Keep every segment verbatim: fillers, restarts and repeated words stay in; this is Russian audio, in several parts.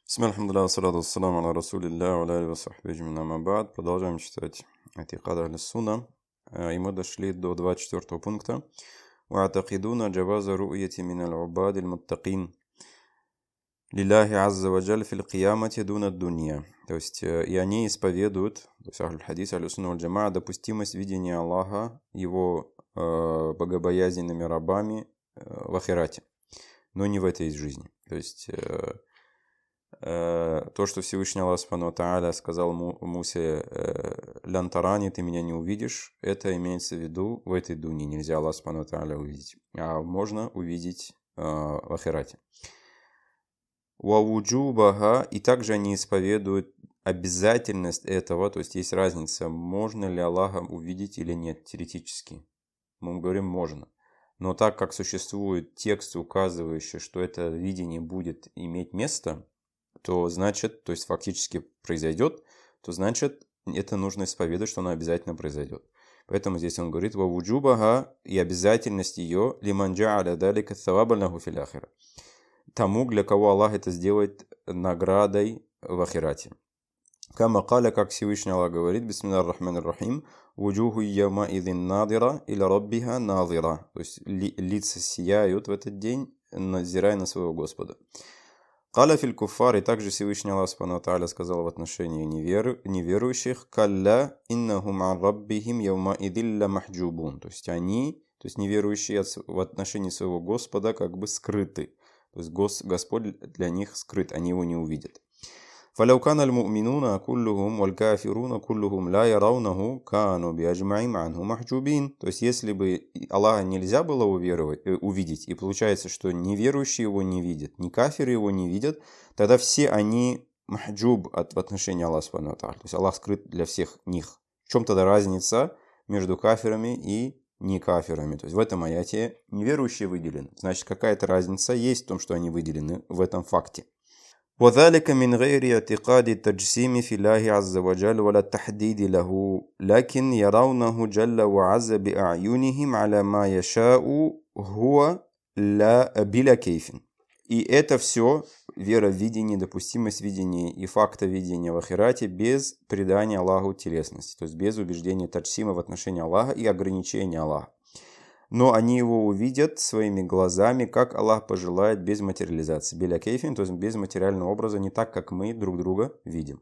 Бисмилля, алхамдулилля, салату вассаламу аля расулилля, ва аля алихи ва сахбихи аджмаин, амма ба'д. Продолжаем читать Атикад Ахли Сунна. И мы дошли до двадцать четвёртого пункта. وَاعْتَقِدُونَ جَوَازَ رُؤْيَةِ مِنَ الْعُبَادِ الْمُتَّقِينَ لِلَّهِ عَزَّ وَجَلَّ فِي الْقِيَامَةِ دُونَ الدُّنْيَا. То есть, и они исповедуют, то есть Ахль-Хадис, Ахль-Сунна валь-Джамаа, допустимость видения Аллаха, его э, богобоязненными рабами э, в ахирате, но не в этой жизни. То есть, э, то, что Всевышний Аллах Субхану ва Тааля сказал Мусе: «Лян тарани, ты меня не увидишь», это имеется в виду в этой дуне. Нельзя Аллах Субхану ва Тааля увидеть, а можно увидеть э, в ахирате. Вауджубаха, и также они исповедуют обязательность этого, то есть есть разница, можно ли Аллаха увидеть или нет, теоретически. Мы говорим можно. Но так как существует текст, указывающий, что это видение будет иметь место, то значит, то есть фактически произойдет, то значит, это нужно исповедовать, что оно обязательно произойдет. Поэтому здесь он говорит: «Вавуджубаха», и обязательность ее, «лиман джа'аля далика thawабан лаху фил ахира», тому, для кого Аллах это сделает наградой в ахирате. Кама каля, как Всевышний Аллах говорит: «Бисмиллахир рахманир рахим, вуджуху яма идин надира иля раббиха надира», то есть ли, лица сияют в этот день, назирая на своего Господа. Каля фил куффар, и также Всевышний Аллах Субхану ва Тааля сказал в отношении неверу, неверующих: «Калля иннахум ан раббихим яума идилля махджубун», то есть они, то есть неверующие в отношении своего Господа как бы скрыты, то есть Господь для них скрыт, они его не увидят. فَلَوْ كَانَ الْمُؤْمِنُونَ كُلُّهُمْ وَالْكَافِرُونَ كُلُّهُمْ لَا يَرَوْنَهُ كَانُوا بِأَجْمَعِينَ عَنْهُ مَحْجُوبِينَ. То есть, если бы Аллаха нельзя было уверовать, э, увидеть, и получается, что неверующие его не видят, ни кафиры его не видят, тогда все они махджуб от, в отношении Аллаха Субхану ва Тааля. То есть, Аллах скрыт для всех них. В чем тогда разница между кафирами и не кафирами? То есть, в этом аяте неверующие выделены. Значит, какая-то разница есть в том, что они выделены в этом факте. وذلك من غير اعتقاد التجسيم في الله عز وجل ولا التحديد له لكن يرونه جل وعز بأعينهم على ما يشاء هو لا بلا كيف. И это все вера в видение, допустимость видения и факта видения в ахирате без придания Аллаху телесности, то есть без убеждения таджсима в отношении Аллаха и ограничения Аллаха. Но они его увидят своими глазами, как Аллах пожелает, без материализации. Биля кейфин, то есть без материального образа, не так, как мы друг друга видим.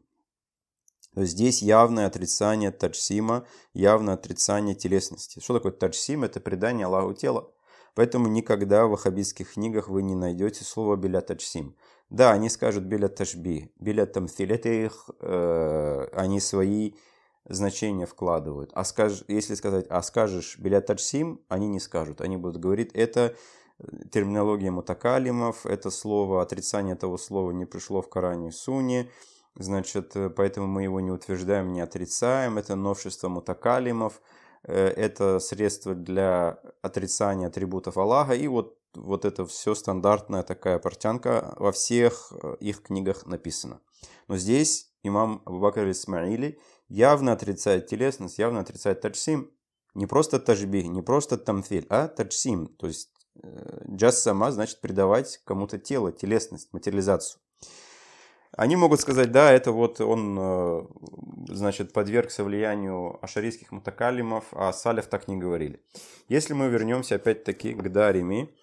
То есть здесь явное отрицание таджсима, явное отрицание телесности. Что такое таджсим? Это придание Аллаху тела. Поэтому никогда в ваххабитских книгах вы не найдете слово биля таджсим. Да, они скажут биля ташби, биля тамфиль. Это их, э, они свои значения вкладывают. А скаж, если сказать, а скажешь биля таджсим, они не скажут. Они будут говорить, это терминология мутакалимов, это слово, отрицание этого слова не пришло в Коране и Сунне, значит, поэтому мы его не утверждаем, не отрицаем. Это новшество мутакалимов, это средство для отрицания атрибутов Аллаха. И вот, вот это все стандартная такая портянка во всех их книгах написано. Но здесь имам Абу Бакр аль-Исмаили явно отрицает телесность, явно отрицает таджсим. Не просто тажбих, не просто тамфиль, а таджсим. То есть джассама значит придавать кому-то тело, телесность, материализацию. Они могут сказать, да, это вот он, значит, подвергся влиянию ашарийских мутакалимов, а саляф так не говорили. Если мы вернемся опять-таки к Дарими,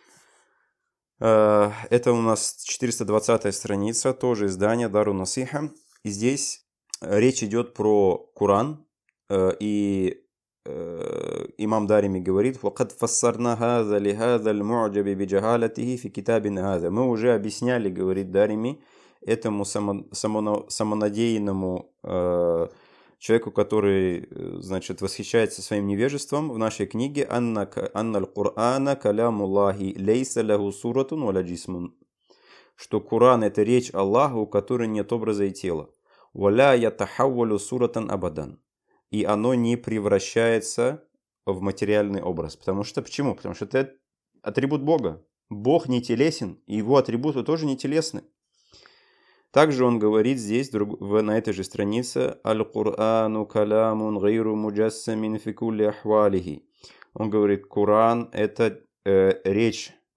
это у нас четыреста двадцатая страница, тоже издание Дару Насиха. И здесь речь идет про Коран, и имам Дарими говорит: «Вакад фассарна хаза ли хаза аль-му'джаби би джахалатихи фи китабин хаза». Мы уже объясняли, говорит Дарими, этому само, само, самонадеянному э, человеку, который, значит, восхищается своим невежеством, в нашей книге «Анна аль-Кур'ана калямуллахи лейса лаху суратун валя джисмун», что Коран — это речь Аллаха, у которой нет образа и тела. «Валя ятахаввалю суратан абадан». И оно не превращается в материальный образ. Потому что, почему? Потому что это атрибут Бога. Бог не телесен, и его атрибуты тоже не телесны. Также он говорит здесь, на этой же странице, «Аль-Кур'ану калямун гайру муджассамин фи кулли ахвалихи». Он говорит, Коран — это э, речь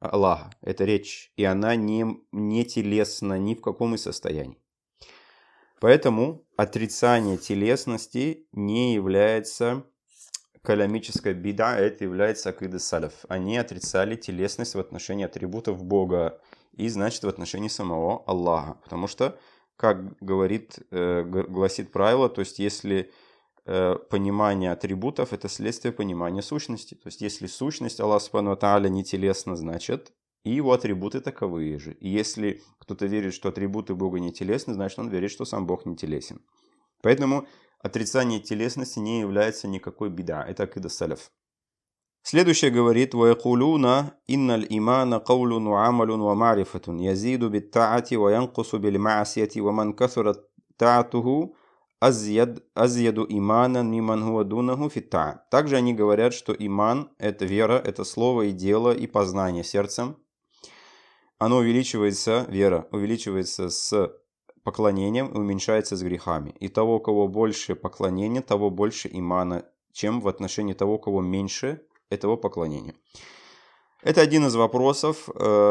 Аллаха. Это речь. И она не, не телесна ни в каком из состояний. Поэтому отрицание телесности не является каламической бида, это является акида салаф. Они отрицали телесность в отношении атрибутов Бога и, значит, в отношении самого Аллаха. Потому что, как говорит, э, гласит правило, то есть если э, понимание атрибутов это следствие понимания сущности. То есть если сущность Аллаха субхану ва тааля не телесна, значит и его атрибуты таковые же. И если кто-то верит, что атрибуты Бога не телесны, значит он верит, что сам Бог не телесен. Поэтому отрицание телесности не является никакой бида. Это акида салаф. Следующее говорит: «Ваякулуна инналь имана каулун ва амалун ва ма'рифатун язиду бит таати ва янкусу бил ма'асияти ва ман касурат таатуху азьяд азьяду иманан миман хуа дунаху фит таа». Также они говорят, что иман – это вера, это слово и дело и познание сердцем. Оно увеличивается, вера увеличивается с поклонением и уменьшается с грехами. И того, у кого больше поклонения, того больше имана, чем в отношении того, у кого меньше этого поклонения. Это один из вопросов,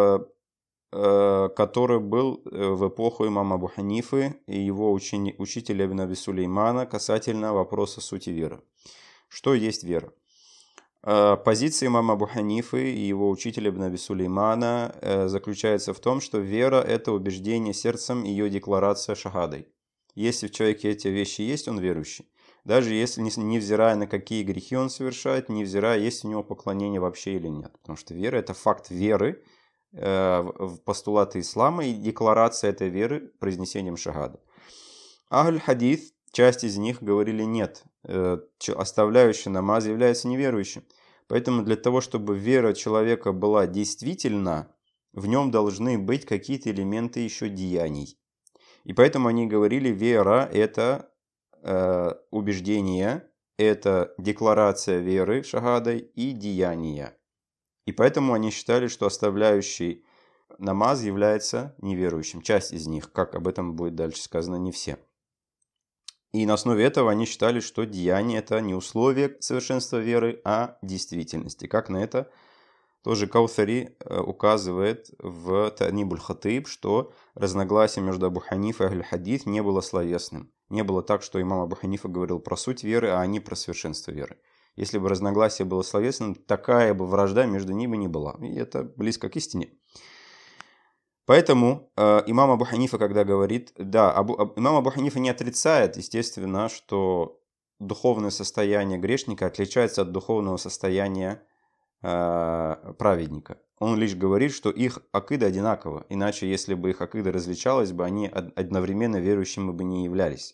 который был в эпоху имама Абу Ханифы и его учени, учителя Ибн Аби Сулеймана касательно вопроса сути веры. Что есть вера? Позиция имама Абу Ханифы и его учителя Ибн Аби Сулеймана заключается в том, что вера – это убеждение сердцем, ее декларация шахадой. Если в человеке эти вещи есть, он верующий. Даже если, невзирая на какие грехи он совершает, невзирая, есть у него поклонение вообще или нет. Потому что вера – это факт веры в постулаты ислама и декларация этой веры произнесением шахады. Ахль-хадис, часть из них говорили нет, оставляющий намаз является неверующим. Поэтому для того, чтобы вера человека была действительна, в нем должны быть какие-то элементы еще деяний. И поэтому они говорили, вера – это э, убеждение, это декларация веры шахадой и деяния. И поэтому они считали, что оставляющий намаз является неверующим. Часть из них, как об этом будет дальше сказано, не все. И на основе этого они считали, что деяние – это не условие совершенства веры, а действительности. Как на это тоже Каутари указывает в Та'нибуль Хатиб, что разногласие между Абу Ханифой и Ахль-хадис не было словесным. Не было так, что имам Абу Ханифа говорил про суть веры, а они про совершенство веры. Если бы разногласие было словесным, такая бы вражда между ними не была. И это близко к истине. Поэтому э, имам Абу Ханифа, когда говорит, да, Абу, аб, имам Абу Ханифа не отрицает, естественно, что духовное состояние грешника отличается от духовного состояния э, праведника. Он лишь говорит, что их акида одинакова, иначе если бы их акида различалась бы, они одновременно верующими бы не являлись.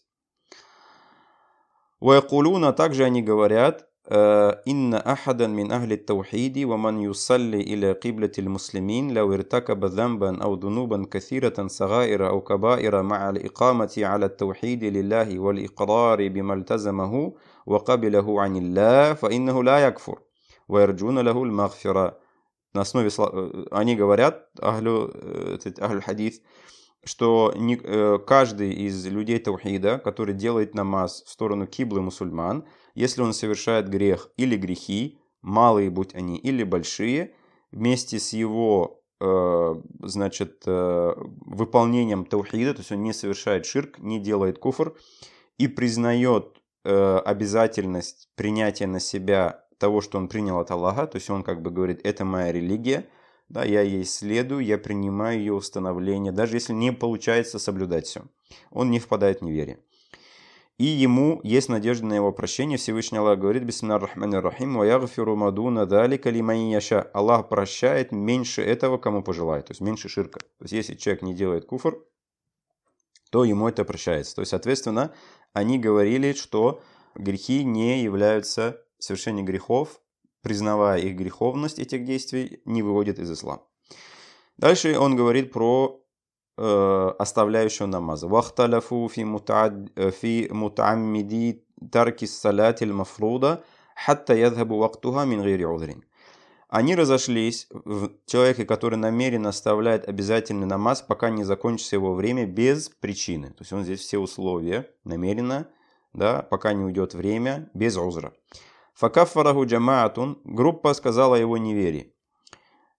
Ваякулуна, также они говорят, إن أحدا من أهل التوحيد ومن يصلي إلى قبلة المسلمين لو ارتكب ذنبا أو ذنوبا كثيرة صغائر أو كبائر مع الإقامة على التوحيد لله والإقرار بما التزمه وقبله عن الله فإنه لا يكفر ويرجون له المغفرة. На основе они говорят, Ахль-хадис, что каждый из людей таухида, который делает намаз в сторону киблы мусульман, если он совершает грех или грехи, малые будь они или большие, вместе с его значит, выполнением таухида, то есть он не совершает ширк, не делает куфр, и признает обязательность принятия на себя того, что он принял от Аллаха, то есть он как бы говорит, это моя религия, да, я ей следую, я принимаю ее установление, даже если не получается соблюдать все. Он не впадает в неверие. И ему есть надежда на его прощение. Всевышний Аллах говорит, бисмиллахир рахманир рахим, ва ягфиру ма дуна залика лиман яша. Аллах прощает меньше этого, кому пожелает, то есть меньше ширка. То есть если человек не делает куфр, то ему это прощается. То есть, соответственно, они говорили, что грехи не являются совершением грехов, признавая их греховность этих действий, не выводит из ислама. Дальше он говорит про э, оставляющего намаза. «Вахталяфу фи мутааммиди тарки салати аль-мафруда хатта ядхабу вактуха мин гайри узрин». Они разошлись в человеке, который намеренно оставляет обязательный намаз, пока не закончится его время без причины. То есть он здесь все условия намеренно, да, пока не уйдет время, без узра. Факаффараху джамаатун, группа сказала о его неверии.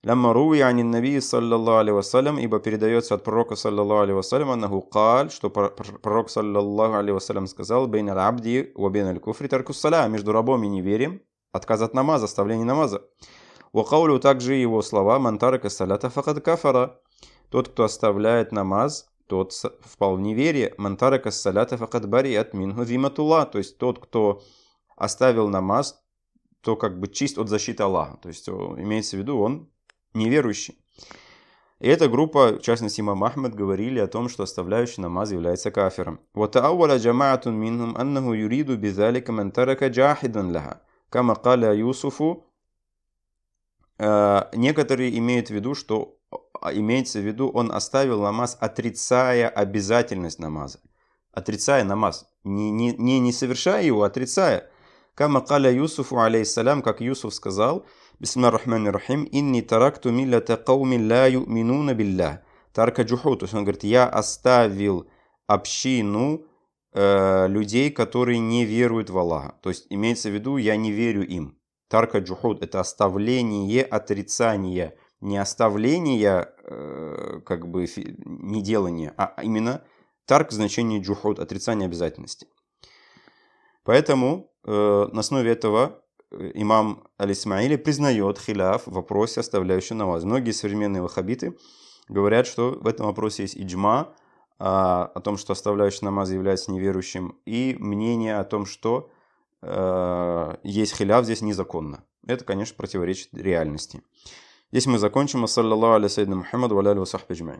Лямма руи анин наби саллаллаху алейхи вассалям, ибо передается от пророка саллаллаху алейхи вассалям, аннаху каль, что пророк саллаллаху алейхи вассалям сказал, бейн аль-абди ва бейн аль-куфри таркус саля, между рабом и неверием, отказ от намаза, оставление намаза. Ва каулю, также его слова, ман тарака салята факад кафара, тот, кто оставляет намаз, тот впал в неверие, ман тарака салята факад барият минху зиматулла, то есть тот, кто оставил намаз, то как бы чист от защиты Аллаха, то есть имеется в виду, он неверующий. И эта группа, в частности имам Ахмад, говорили о том, что оставляющий намаз является кафиром. وَتَأَوَّلَ جَمَاعَةٌ مِّنْهُمْ أَنَّهُ يُرِيدُ بِذَلِكَ مَنْ تَرَكَ جَاحِدًا لَهَا كَمَا قَالَ يُوسُفُ. Некоторые имеют в виду, что имеется в виду, он оставил намаз, отрицая обязательность намаза. Отрицая намаз. Не, не, не, не совершая его, отрицая. Кама каля Юсуфу, алейхиссалям, как Юсуф сказал, бисмиллахир рахманир рахим, инни таракту миллята каумин ла ю'минуна биллах. Тарка джуху, то есть он говорит, я оставил общину э, людей, которые не веруют в Аллаха. То есть имеется в виду, я не верю им. Тарка джухуд — это оставление отрицания. Не оставление, э, как бы, не делание, а именно тарк в значении джухуд, отрицание обязательности. Поэтому э, на основе этого имам Аль-Исмаили признает хиляф в вопросе оставляющего намаз. Многие современные ваххабиты говорят, что в этом вопросе есть иджма, а, о том, что оставляющий намаз является неверующим, и мнение о том, что э, есть хиляф здесь незаконно. Это, конечно, противоречит реальности. Здесь мы закончим. Саллаллаху аля саййидина Мухаммад ва аля алихи ва сахбихи аджмаин.